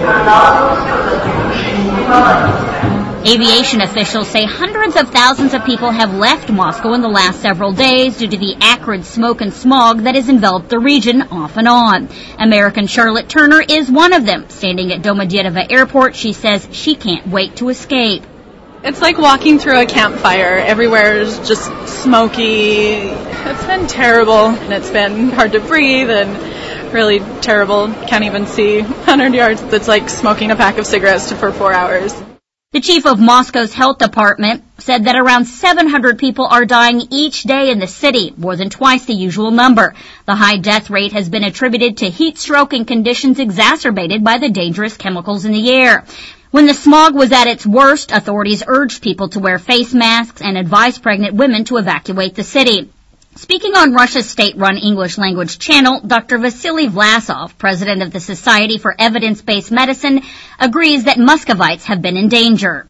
Aviation officials say hundreds of thousands of people have left Moscow in the last several days due to the acrid smoke and smog that has enveloped the region off and on. American Charlotte Turner is one of them. Standing at Domodedovo Airport, she says she can't wait to escape. It's like walking through a campfire. Everywhere is just smoky. It's been terrible, and it's been hard to breathe and really terrible. Can't even see 100 yards. It's like smoking a pack of cigarettes for 4 hours. The chief of Moscow's health department said that around 700 people are dying each day in the city, more than twice the usual number. The high death rate has been attributed to heat stroke and conditions exacerbated by the dangerous chemicals in the air. When the smog was at its worst, authorities urged people to wear face masks and advised pregnant women to evacuate the city. Speaking on Russia's state-run English-language channel, Dr. Vasily Vlasov, president of the Society for Evidence-Based Medicine, agrees that Muscovites have been in danger.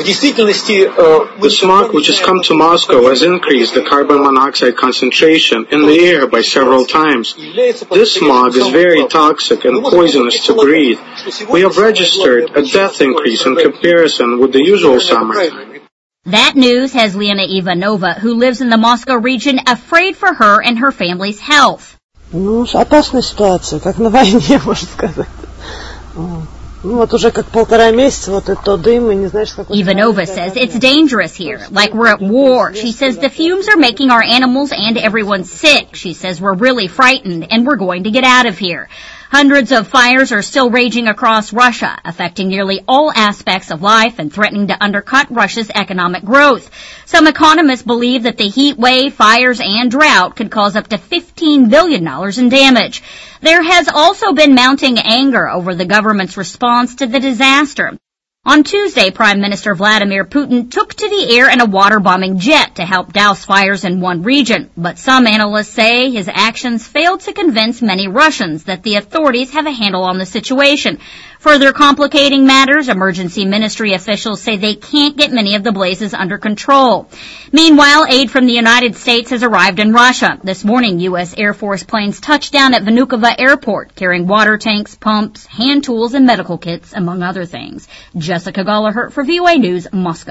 The smog which has come to Moscow has increased the carbon monoxide concentration in the air by several times. This smog is very toxic and poisonous to breathe. We have registered a death increase in comparison with the usual summer. That news has Lena Ivanova, who lives in the Moscow region, afraid for her and her family's health. Опасная ситуация, как на войне, можно сказать. Уже как 1,5 месяца, это дым, и не знаешь, какой... Ivanova says it's dangerous here, like we're at war. She says the fumes are making our animals and everyone sick. She says we're really frightened and we're going to get out of here. Hundreds of fires are still raging across Russia, affecting nearly all aspects of life and threatening to undercut Russia's economic growth. Some economists believe that the heat wave, fires, and drought could cause up to $15 billion in damage. There has also been mounting anger over the government's response to the disaster. On Tuesday, Prime Minister Vladimir Putin took to the air in a water-bombing jet to help douse fires in one region. But some analysts say his actions failed to convince many Russians that the authorities have a handle on the situation. Further complicating matters, emergency ministry officials say they can't get many of the blazes under control. Meanwhile, aid from the United States has arrived in Russia. This morning, U.S. Air Force planes touched down at Vnukovo Airport, carrying water tanks, pumps, hand tools, and medical kits, among other things. Jessica Gallagher for VOA News, Moscow.